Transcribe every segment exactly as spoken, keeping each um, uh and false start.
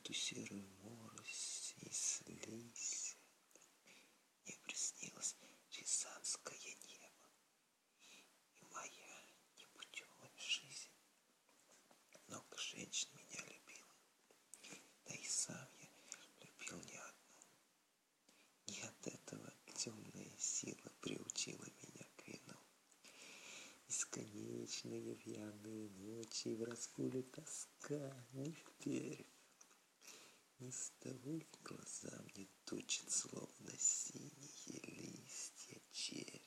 эту серую морось и слизь мне приснилось рязанское небо и моя непутевая жизнь. Много женщин меня любила, да и сам я любил не одну. Не от этого темная сила приучила меня к вину. Бесконечные пьяные ночи, в разгуле тоска, не впервь. Не с того ли глаза мне точат, словно синие листья червь?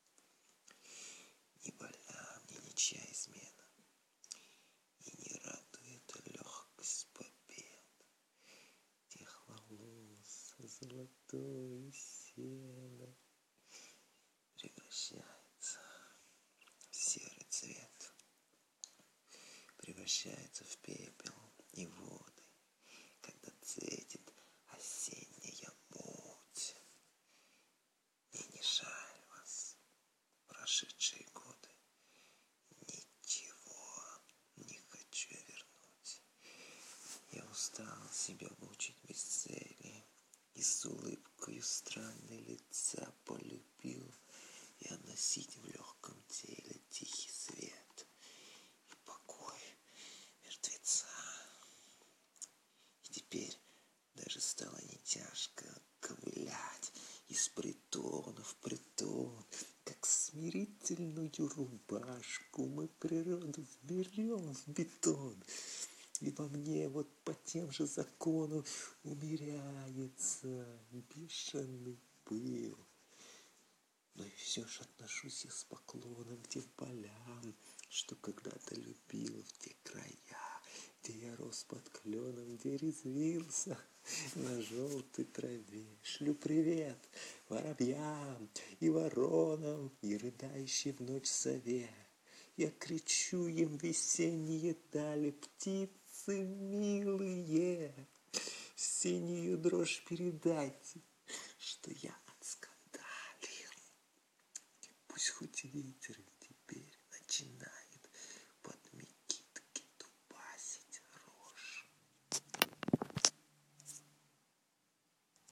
Не больна мне ничья измена, и не радует легкость побед. Тех волос золотое сено превращается в серый цвет, превращается в пепел и воды, когда цветет осенняя муть. Мне не жаль вас, прошедшие годы, ничего не хочу вернуть. Я устал себя мучить без цели, и с улыбкою странной лица полюбил я носить в легком теле тихий свет и покой мертвеца. И теперь даже стало не тяжко ковылять из притона в притон, как смирительную рубашку мы природу вберем в бетон. И во мне вот по тем же законам умеряется бешеный пыл. Но и все же отношусь я с поклоном к тем полям, что когда-то любил, в те края, где я рос под кленом, где резвился на желтой траве. Шлю привет воробьям и воронам, и рыдающей в ночь сове. Я кричу им весенние дали, птицы милые, синюю дрожь передайте, что я отскандалил. Пусть хоть ветер теперь начинает